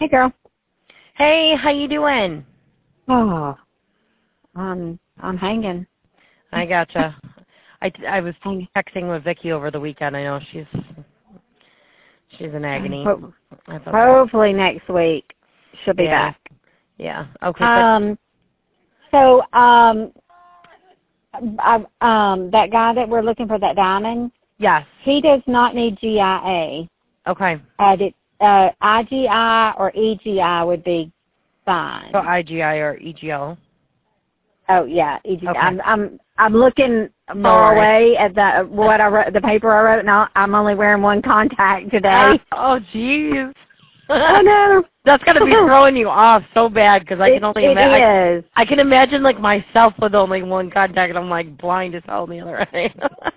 Hey, girl. Hey, how you doing? Oh, I'm hanging. I gotcha. I was Hanging. texting with Vicky over the weekend. I know she's in agony. That's okay. Hopefully next week she'll be back. Yeah. Okay. That guy that we're looking for, that diamond. Yes. He does not need GIA. Okay. IGI or EGI would be fine. So IGI or EGL. Oh yeah, EGI. Okay. I'm looking far away at the paper I wrote, and I'm only wearing one contact today. Oh jeez. Oh no. That's gonna be throwing you off so bad because I can only imagine. I can imagine like myself with only one contact, and I'm like blind as hell on the other end.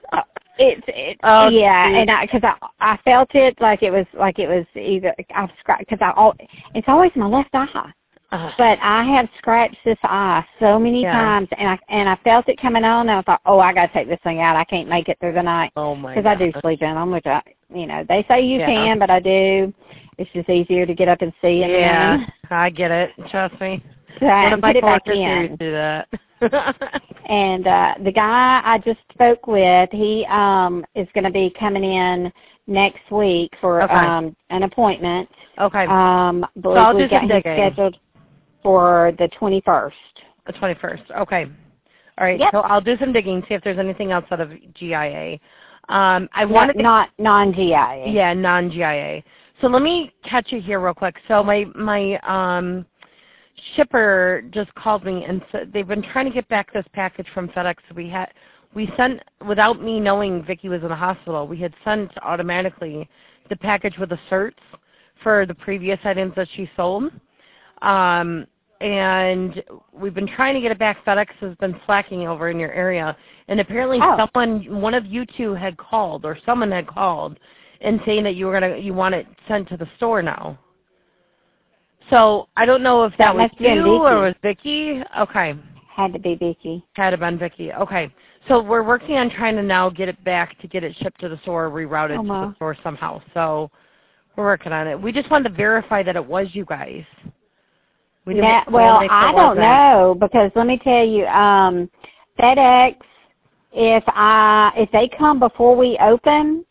And because I felt it like it was either I've scratched because it's always my left eye. But I have scratched this eye so many times, and I felt it coming on, and I thought, I got to take this thing out. I can't make it through the night. Oh my! Because I do sleep in them, which they say you can, but I do. It's just easier to get up and see. I get it. Trust me. So one of my put it back coworkers in. do that. And the guy I just spoke with, he is going to be coming in next week for an appointment. Okay. So I'll do some digging. Scheduled for the 21st. The 21st. Okay. All right. Yep. So I'll do some digging, see if there's anything outside of GIA. Not non-GIA. Yeah, non-GIA. So let me catch you here real quick. So my shipper just called me and said they've been trying to get back this package from FedEx. We sent, without me knowing Vicky was in the hospital, we had sent automatically the package with the certs for the previous items that she sold. And we've been trying to get it back. FedEx has been slacking over in your area. And apparently one of you two had called, or someone had called, and saying that you want it sent to the store now. So I don't know if that was you or was Vicky. Okay. Had to be Vicky. Had to been Vicky. Okay. So we're working on trying to now get it back to get it shipped to the store, rerouted to the store somehow. So we're working on it. We just wanted to verify that it was you guys. I don't know, because let me tell you, FedEx, if they come before we open,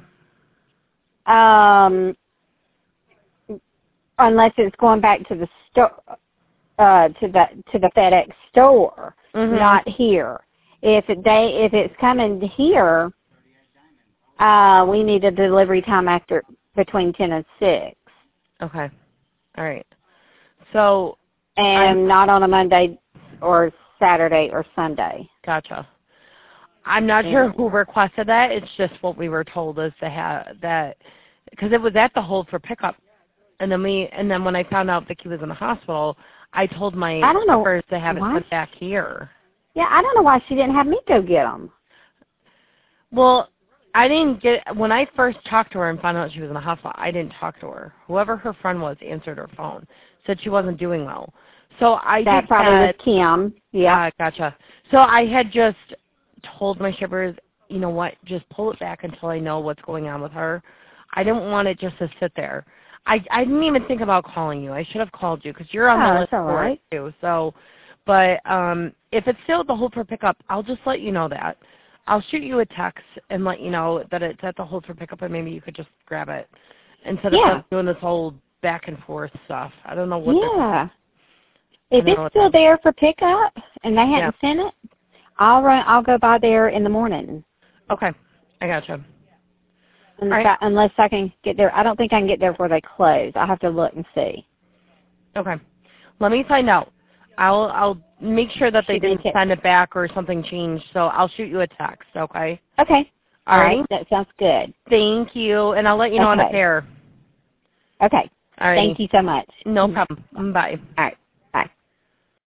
unless it's going back to the store, to the FedEx store, not here. If it's coming here, we need a delivery time between 10 and 6. Okay. All right. So, not on a Monday or Saturday or Sunday. Gotcha. I'm not sure who requested that. It's just what we were told is to have that, because it was at the hold for pickup, and then when I found out Vicky was in the hospital, I told my shippers to have it sent back here. Yeah, I don't know why she didn't have me go get them. Well, I didn't when I first talked to her and found out she was in the hospital, I didn't talk to her. Whoever her friend was answered her phone, said she wasn't doing well. So that probably was Kim. Yeah. Gotcha. So I had just told my shippers, you know what, just pull it back until I know what's going on with her. I didn't want it just to sit there. I didn't even think about calling you. I should have called you because you're on the list for it too. So, but if it's still at the hold for pickup, I'll just let you know that. I'll shoot you a text and let you know that it's at the hold for pickup, and maybe you could just grab it instead of doing this whole back and forth stuff. I don't know what. Yeah. If it's still there for pickup and they hadn't sent it, I'll go by there in the morning. Okay, I gotcha. Unless I can get there, I don't think I can get there before they close. I'll have to look and see. Okay, let me find out. I'll make sure that they didn't send it back or something changed. So I'll shoot you a text. Okay. Okay. All right. That sounds good. Thank you, and I'll let you know on a pair. Okay. All right. Thank you so much. No problem. Bye. All right.